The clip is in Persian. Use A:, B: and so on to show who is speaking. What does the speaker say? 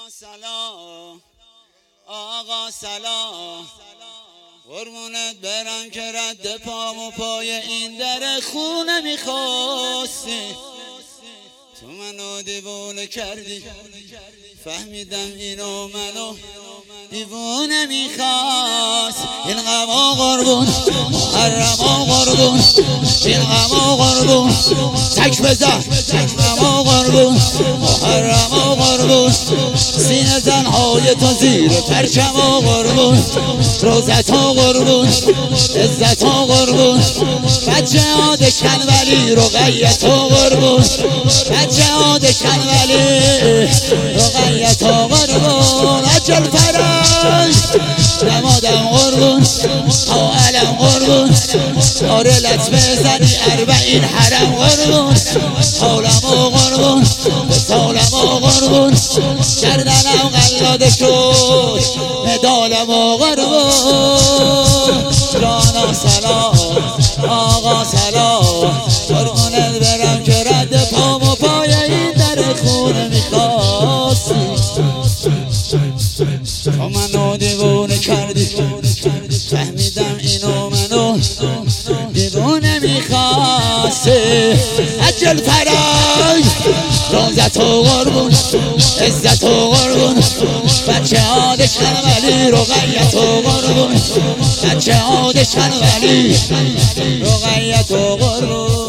A: سلام آقا سلام قربونت برم که رد پام و پای این در خونه میخواستی. تو منو دیوونه کردی، فهمیدم اینو منو دیوونه میخواست. این غما قربون حرما قربون، این غما قربون تک بزن، غما قربون حرما قربون، سینه زنهای تو زیر پرچما قربون، روزتا قربون عزتا قربون، بچه ها دشکن ولی رقیتا قربون، بچه ها دشکن ولی رقیتا قربون، عجل فرش نمادم قربون تا علم قربون، آره لط بزنی 40 حرم قربون، حالمو قربون سالمو قربون، گردنم قلاده شد مدالمو قربون. جانا سلام آقا سلام قربونت برم که رد پام و پای این در خونه میخواستی. تو منو دیوونه کردی، فهمیدم اینو منو دیوونه میخواستی. عجل فرای روزت و قربون عزت و قربون، بچه ها دشکن ولی رقیت و قربون، بچه ها دشکن ولی رقیت و قربون.